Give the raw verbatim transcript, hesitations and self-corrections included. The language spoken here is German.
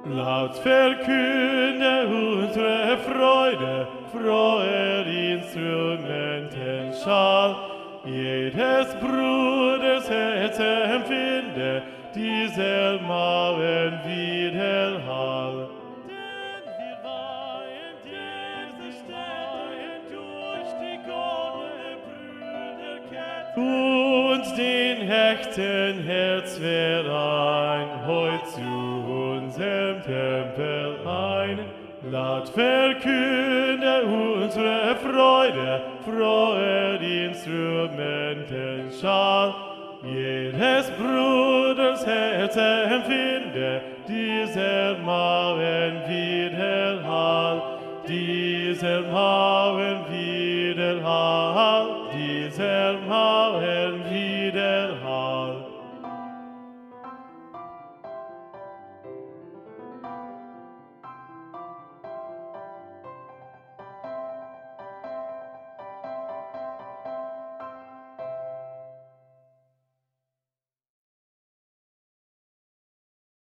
Laut verkünde unsere Freude, froher Instrumentenschall. Jedes Bruders Herz empfinde, dieselben Widerhall. Denn wir weihen diese Städte durch die goldene Brüderkette und den hechten Herzverein heut zu unserem Tempel ein. Laut verkünde unsere Freude, froher Instrumentenschall. Jedes Bruders Herz empfinde, dieselben Widerhall, dieselben Widerhall, dieselben